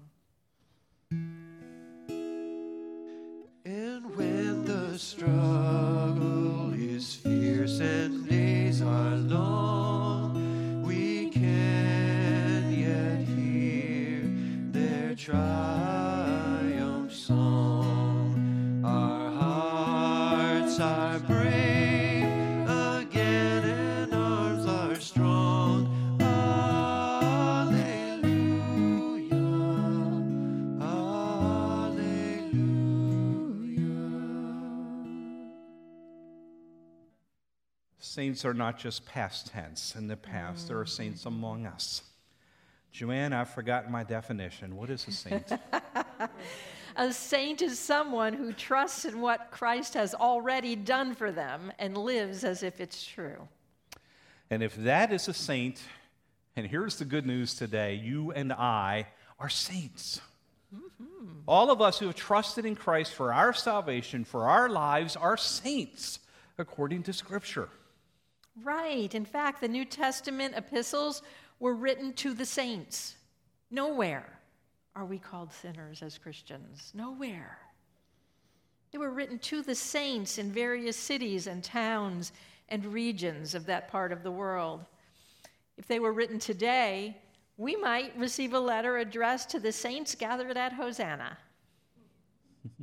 And when the struggle is fierce and days are long, we can yet hear their triumph song. Our hearts are brave again and arms are strong. Alleluia, alleluia. Saints are not just past tense in the past. There are saints among us. Joanne, I've forgotten my definition. What is a saint? A saint is someone who trusts in what Christ has already done for them and lives as if it's true. And if that is a saint, and here's the good news today, you and I are saints. All of us who have trusted in Christ for our salvation, for our lives, are saints, according to Scripture. Right. In fact, the New Testament epistles were written to the saints. Nowhere are we called sinners as Christians. Nowhere. They were written to the saints in various cities and towns and regions of that part of the world. If they were written today, we might receive a letter addressed to the saints gathered at Hosanna.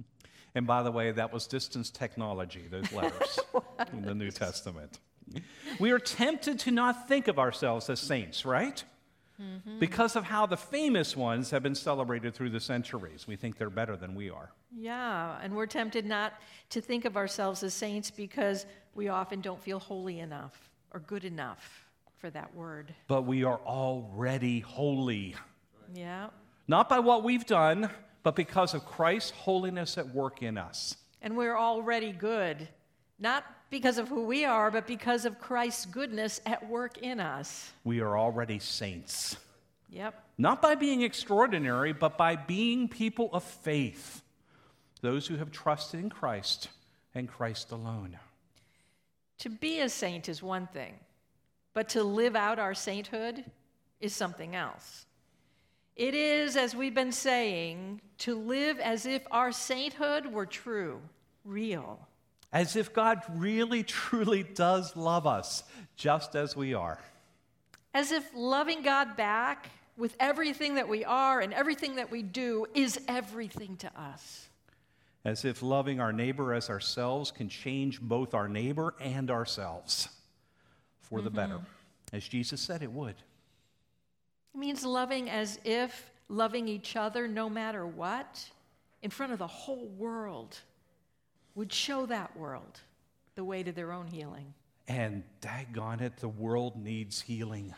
And by the way, that was distance technology, those letters in the New Testament. We are tempted to not think of ourselves as saints, right? Because of how the famous ones have been celebrated through the centuries. We think they're better than we are. Yeah, and we're tempted not to think of ourselves as saints because we often don't feel holy enough or good enough for that word. But we are already holy. Yeah. Not by what we've done, but because of Christ's holiness at work in us. And we're already good, not because of who we are, but because of Christ's goodness at work in us. We are already saints. Yep. Not by being extraordinary, but by being people of faith. Those who have trusted in Christ and Christ alone. To be a saint is one thing, but to live out our sainthood is something else. It is, as we've been saying, to live as if our sainthood were true, real. As if God really, truly does love us, just as we are. As if loving God back with everything that we are and everything that we do is everything to us. As if loving our neighbor as ourselves can change both our neighbor and ourselves for the better, as Jesus said it would. It means loving as if loving each other, no matter what, in front of the whole world, would show that world the way to their own healing. And daggone it, the world needs healing.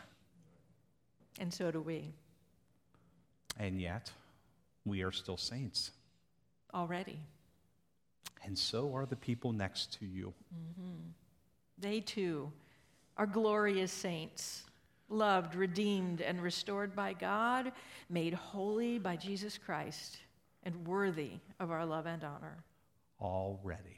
And so do we. And yet, we are still saints. Already. And so are the people next to you. They too are glorious saints, loved, redeemed, and restored by God, made holy by Jesus Christ, and worthy of our love and honor. Already.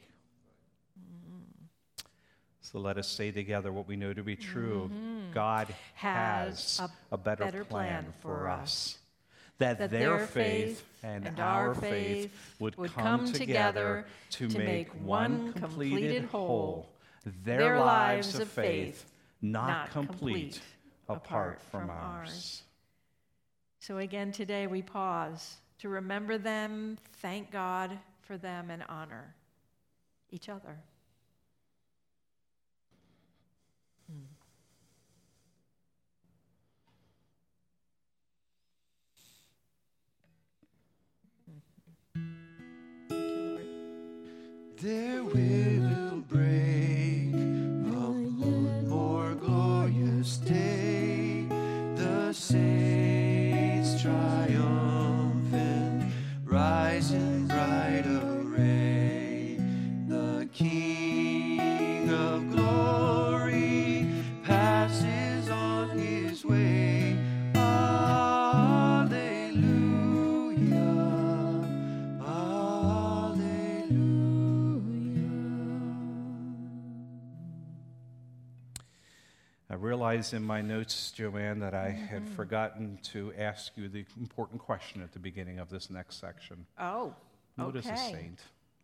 So let us say together what we know to be true. God has a better plan for us. That their faith and our faith would come together to make one completed whole, their lives of faith not complete apart from ours. So again today we pause to remember them, thank God for them, and honor each other. There will break a more glorious day, the saints triumphant, rising bright array. The King of glory passes on his way. I realized in my notes, Joanne, that I had forgotten to ask you the important question at the beginning of this next section. Oh, What is a okay. saint?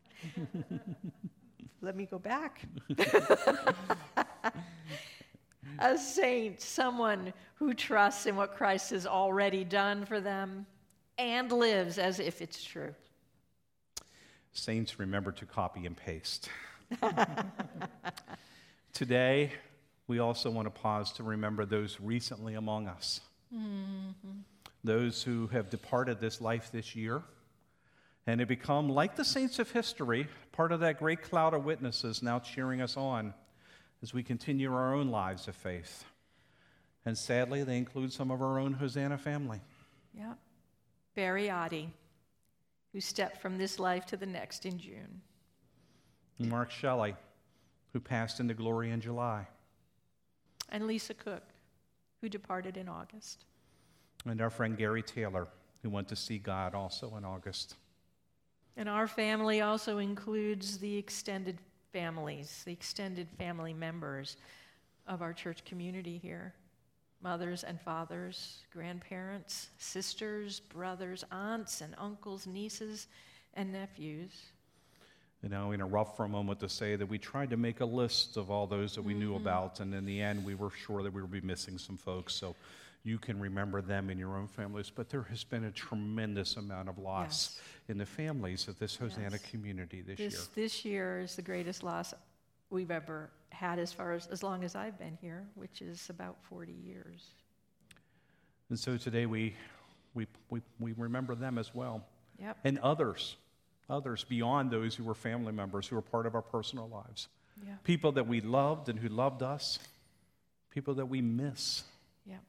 Let me go back. A saint, someone who trusts in what Christ has already done for them and lives as if it's true. Saints remember to copy and paste. Today, we also want to pause to remember those recently among us. Those who have departed this life this year and have become, like the saints of history, part of that great cloud of witnesses now cheering us on as we continue our own lives of faith. And sadly, they include some of our own Hosanna family. Yep. Barry Oddie, who stepped from this life to the next in June. Mark Shelley, who passed into glory in July. And Lisa Cook, who departed in August. And our friend Gary Taylor, who went to see God also in August. And our family also includes the extended families, the extended family members of our church community here. Mothers and fathers, grandparents, sisters, brothers, aunts and uncles, nieces and nephews. You know, in a rough for a moment to say that we tried to make a list of all those that we knew about, and in the end, we were sure that we would be missing some folks. So you can remember them in your own families. But there has been a tremendous amount of loss in the families of this Hosanna community this year. This year is the greatest loss we've ever had as long as I've been here, which is about 40 years. And so today we remember them as well. Yep. And others beyond those who were family members, who were part of our personal lives. Yeah. People that we loved and who loved us. People that we miss. Yep.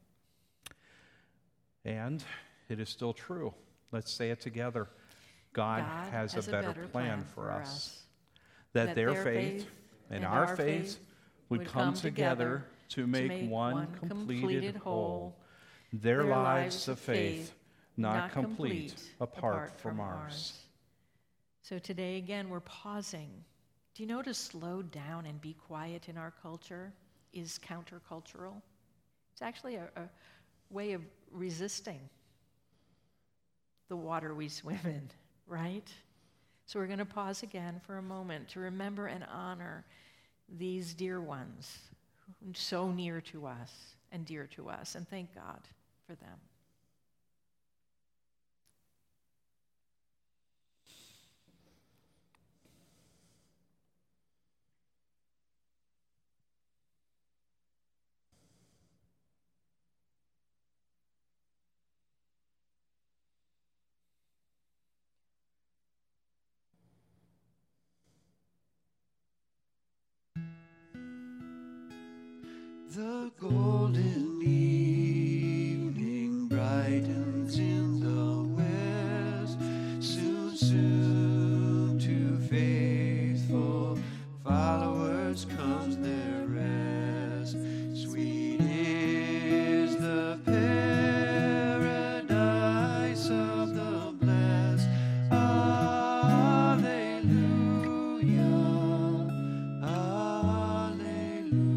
And it is still true. Let's say it together. God has a better plan for us. That their faith and our faith would come together to make one completed whole. Their lives of faith not complete apart from ours. So today again we're pausing. Do you know to slow down and be quiet in our culture is countercultural? It's actually a way of resisting the water we swim in, right? So we're going to pause again for a moment to remember and honor these dear ones, so near to us and dear to us, and thank God for them. The golden evening brightens in the west, soon, soon to faithful followers comes their rest. Sweet is the paradise of the blessed. Alleluia, alleluia.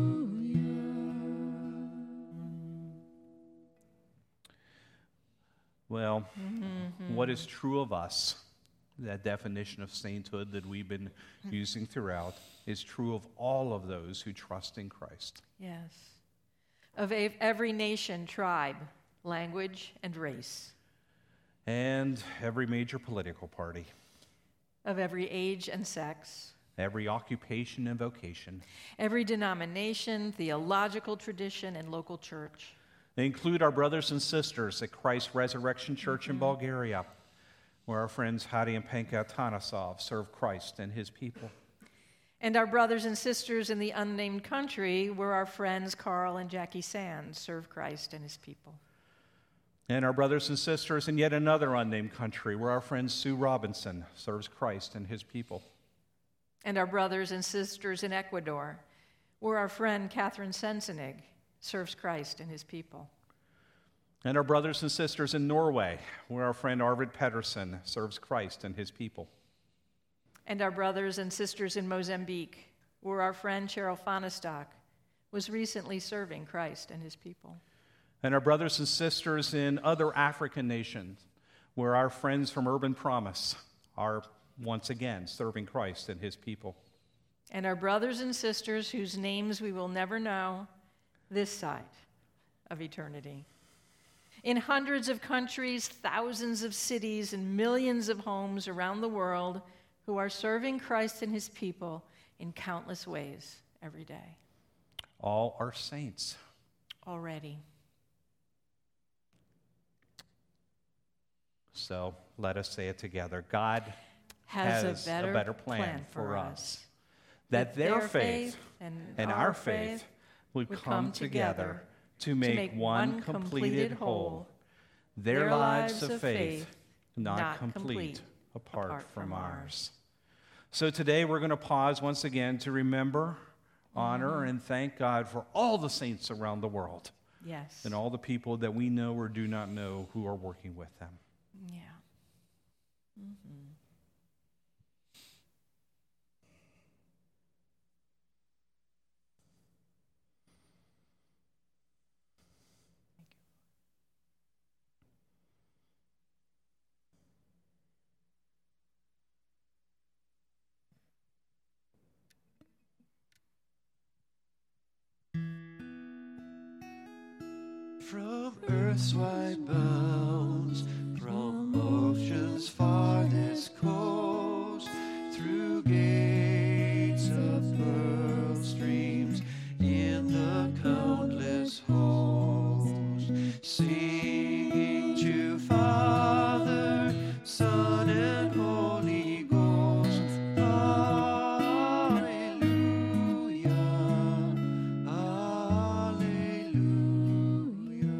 Well, what is true of us, that definition of sainthood that we've been using throughout, is true of all of those who trust in Christ. Yes. Of every nation, tribe, language, and race. And every major political party. Of every age and sex. Every occupation and vocation. Every denomination, theological tradition, and local church. They include our brothers and sisters at Christ Resurrection Church in Bulgaria, where our friends Hadi and Penka Atanasov serve Christ and his people. And our brothers and sisters in the unnamed country, where our friends Carl and Jackie Sands serve Christ and his people. And our brothers and sisters in yet another unnamed country, where our friend Sue Robinson serves Christ and his people. And our brothers and sisters in Ecuador, where our friend Catherine Sensenig serves Christ and his people. And our brothers and sisters in Norway, where our friend Arvid Pedersen serves Christ and his people. And our brothers and sisters in Mozambique, where our friend Cheryl Fanestock was recently serving Christ and his people. And our brothers and sisters in other African nations, where our friends from Urban Promise are once again serving Christ and his people. And our brothers and sisters whose names we will never know this side of eternity. In hundreds of countries, thousands of cities, and millions of homes around the world who are serving Christ and his people in countless ways every day. All are saints. Already. So let us say it together. God has a better plan for us. That their faith and our faith would come together to make one completed whole. Their lives of faith not complete apart from ours. So today we're going to pause once again to remember, honor, and thank God for all the saints around the world. Yes. And all the people that we know or do not know who are working with them. Yeah. Mm-hmm. from earth's wide bounds, from ocean's farthest coast, through gates of pearl streams, in the countless host, singing to Father, Son, and Holy Ghost. Alleluia, alleluia.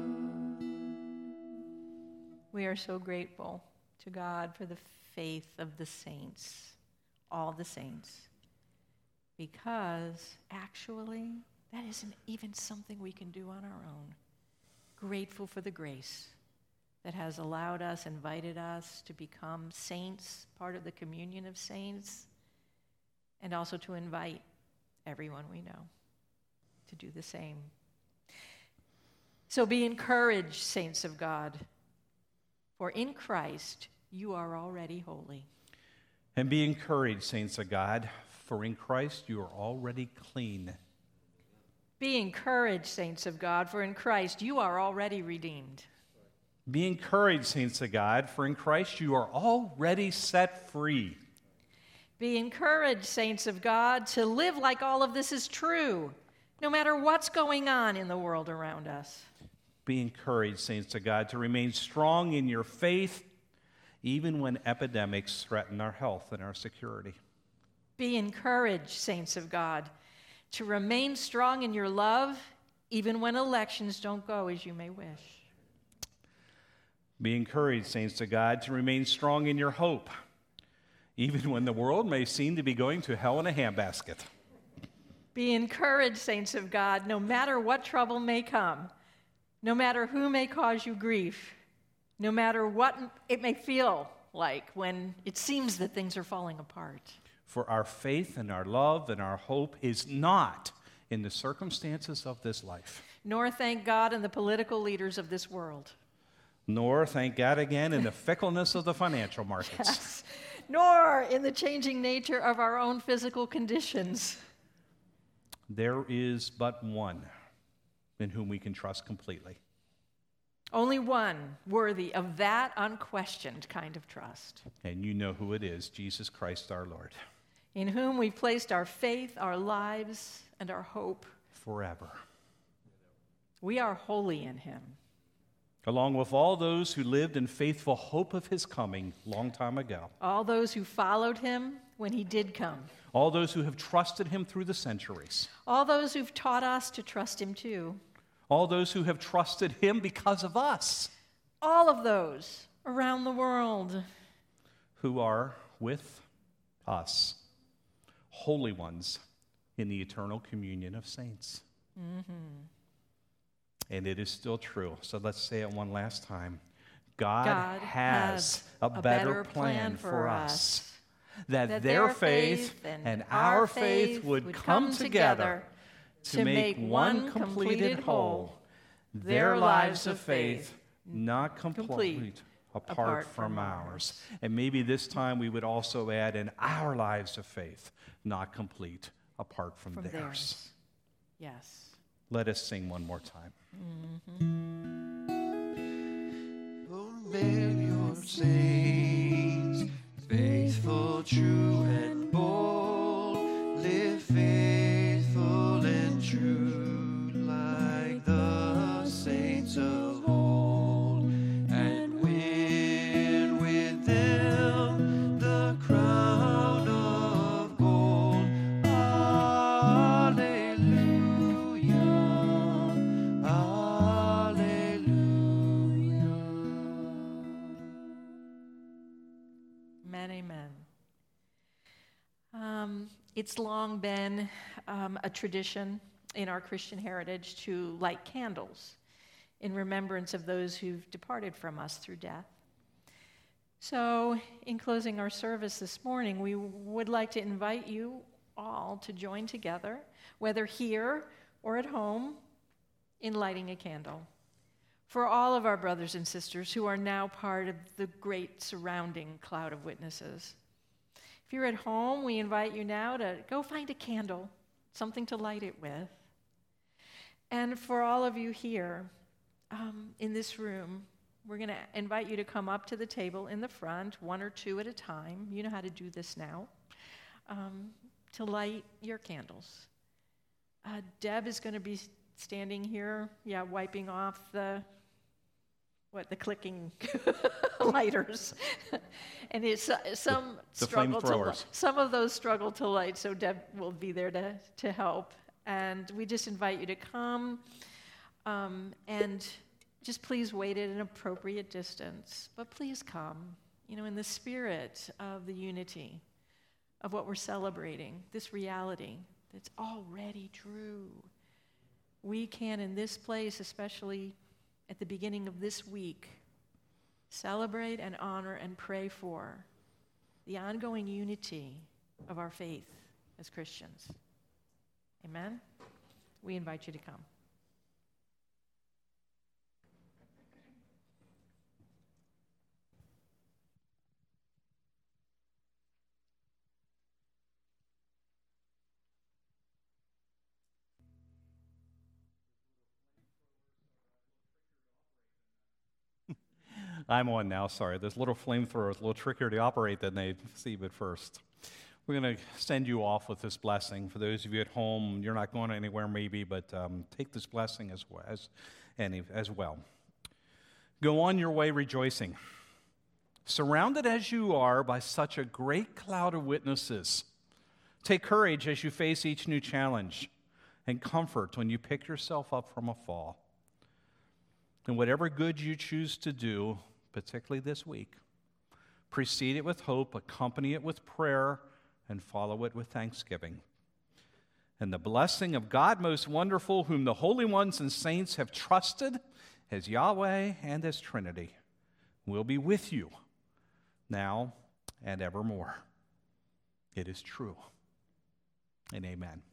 We are so grateful to God for the faith of the saints, all the saints, because actually that isn't even something we can do on our own. Grateful for the grace that has allowed us, invited us to become saints, part of the communion of saints, and also to invite everyone we know to do the same. So be encouraged, saints of God, for in Christ you are already holy. And be encouraged, saints of God, for in Christ you are already clean. Be encouraged, saints of God, for in Christ you are already redeemed. Be encouraged, saints of God, for in Christ you are already set free. Be encouraged, saints of God, to live like all of this is true, no matter what's going on in the world around us. Be encouraged, saints of God, to remain strong in your faith, even when epidemics threaten our health and our security. Be encouraged, saints of God, to remain strong in your love, even when elections don't go as you may wish. Be encouraged, saints of God, to remain strong in your hope, even when the world may seem to be going to hell in a handbasket. Be encouraged, saints of God, no matter what trouble may come, no matter who may cause you grief, no matter what it may feel like when it seems that things are falling apart. For our faith and our love and our hope is not in the circumstances of this life. Nor, thank God, in the political leaders of this world. Nor, thank God again, in the fickleness of the financial markets. Yes. Nor in the changing nature of our own physical conditions. There is but one in whom we can trust completely. Only one worthy of that unquestioned kind of trust. And you know who it is, Jesus Christ our Lord. In whom we've placed our faith, our lives, and our hope. Forever. We are holy in him. Along with all those who lived in faithful hope of his coming long time ago. All those who followed him when he did come. All those who have trusted him through the centuries. All those who've taught us to trust him too. All those who have trusted him because of us. All of those around the world. Who are with us, holy ones in the eternal communion of saints. Mm-hmm. And it is still true. So let's say it one last time. God has a better plan for us. That their faith and our faith would come together to make one completed whole. Their lives of faith not complete apart from ours. And maybe this time we would also add in our lives of faith not complete apart from theirs. Yes. Let us sing one more time. Oh, may your saints, faithful, true, and bold, live faithful and true like the saints of old, and win with them the crown of gold. Alleluia, alleluia. Amen, amen. It's long been a tradition in our Christian heritage to light candles in remembrance of those who've departed from us through death. So, in closing our service this morning, we would like to invite you all to join together, whether here or at home, in lighting a candle for all of our brothers and sisters who are now part of the great surrounding cloud of witnesses. If you're at home, we invite you now to go find a candle, something to light it with. And for all of you here, in this room, we're going to invite you to come up to the table in the front, one or two at a time. You know how to do this now, to light your candles. Deb is going to be standing here, wiping off the clicking lighters. And it's some of those struggle to light, so Deb will be there to help. And we just invite you to come, and just please wait at an appropriate distance, but please come, in the spirit of the unity of what we're celebrating, this reality that's already true. We can, in this place, especially at the beginning of this week, celebrate and honor and pray for the ongoing unity of our faith as Christians. Amen? We invite you to come. I'm on now, sorry. Those little flamethrowers, a little trickier to operate than they seem at first. We're going to send you off with this blessing. For those of you at home, you're not going anywhere maybe, but take this blessing as well. Go on your way rejoicing, surrounded as you are by such a great cloud of witnesses. Take courage as you face each new challenge, and comfort when you pick yourself up from a fall. And whatever good you choose to do, particularly this week, precede it with hope, accompany it with prayer, and follow it with thanksgiving. And the blessing of God most wonderful, whom the holy ones and saints have trusted as Yahweh and as Trinity, will be with you now and evermore. It is true. And amen.